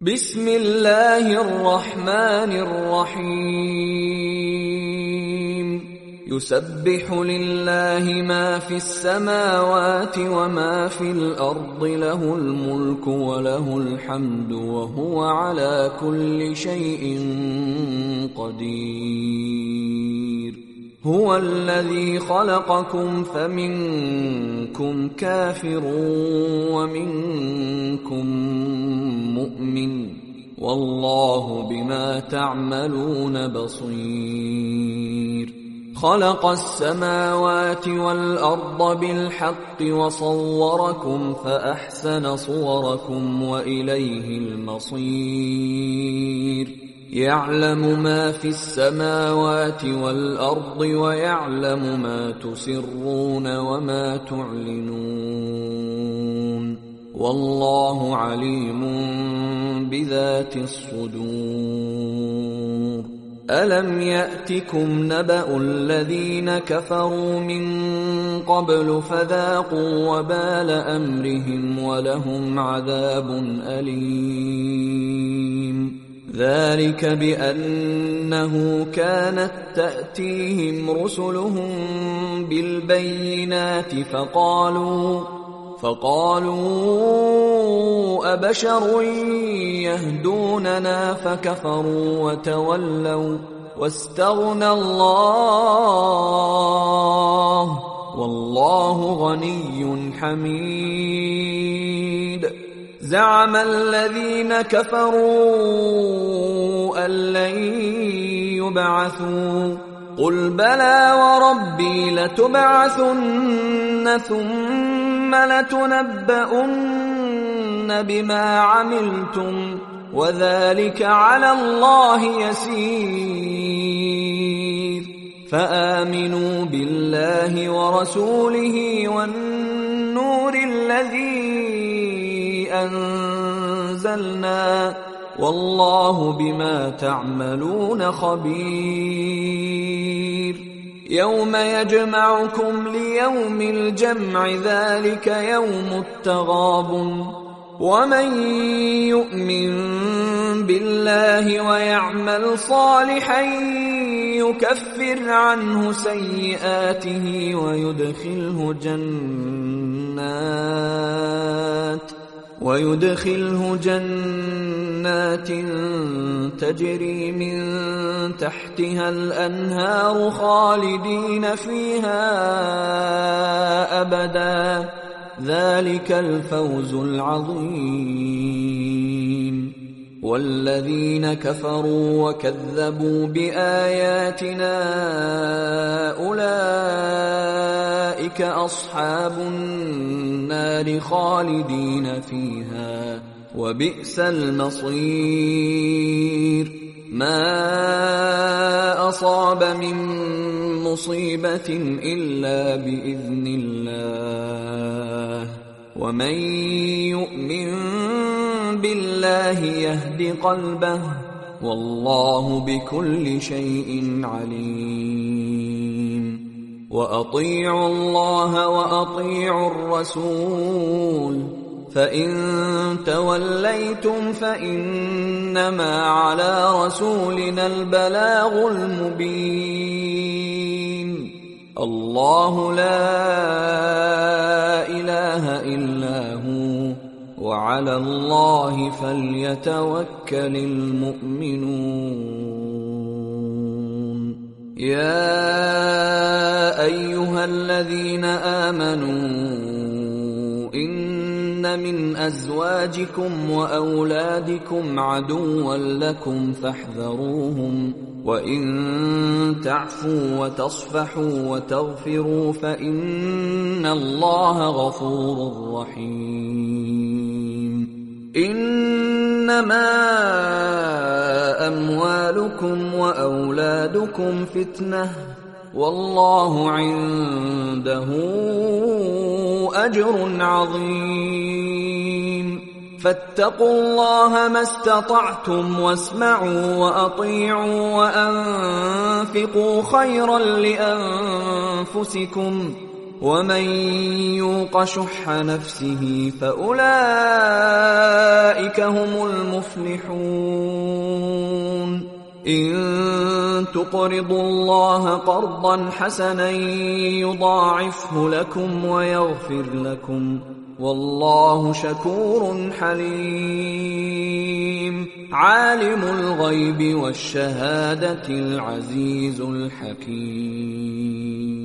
بسم الله الرحمن الرحيم يسبح لله ما في السماوات وما في الأرض له الملك وله الحمد وهو على كل شيء قدير هو الذي خلقكم فمنكم كافر ومنكم مؤمن والله بما تعملون بصير خلق السماوات والأرض بالحق وصوركم فأحسن صوركم وإليه المصير يعلم ما في السماوات والأرض ويعلم ما تسرون وما تعلنون والله عليم بذات الصدور ألم يأتكم نبأ الذين كفروا من قبل فذاقوا وبال أمرهم ولهم عذاب أليم ذلك بأنه كانت تأتيهم رسلهم بالبينات فقالوا أبشر يهدوننا فكفروا وتولوا واستغنى الله والله غني حميد زعم الذين كفروا أن لن يبعثوا قل بلى وربي لتبعثن ثم لتنبؤن بما عملتم وذلك على الله يسير فآمنوا بالله ورسوله والنور الذي أنزلنا والله بما تعملون خبير يوم يجمعكم ليوم الجمع ذلك يوم التغابن ومن يؤمن بالله ويعمل صالحا يكفر عنه سيئاته ويدخله جنات تجري من تحتها الأنهار خالدين فيها أبدا ذلك الفوز العظيم والذين كفروا وكذبوا بآياتنا أولئك أصحاب النار خالدين فيها وبئس المصير ما أصاب من مصيبة إلا بإذن الله ومن يؤمن بالله يهد قلبه والله بكل شيء عليم وأطيعوا الله وأطيعوا الرسول فإن توليتم فإنما على رسولنا البلاغ المبين الله لا إله إلا هو وعلى الله فليتوكل المؤمنون يا أيها الذين آمنوا إن من أزواجكم وأولادكم عدوا لكم فاحذروهم وإن تعفوا وتصفحوا وتغفروا فإن الله غفور رحيم إنما أموالكم وأولادكم فتنة والله عنده أجر عظيم فاتقوا الله ما استطعتم واسمعوا وأطيعوا وأنفقوا خيرا لأنفسكم ومن يوق شح نفسه فأولئك هم المفلحون إن تقرضوا الله قرضا حسنا يضاعفه لكم ويغفر لكم والله شكور حليم عالم الغيب والشهادة العزيز الحكيم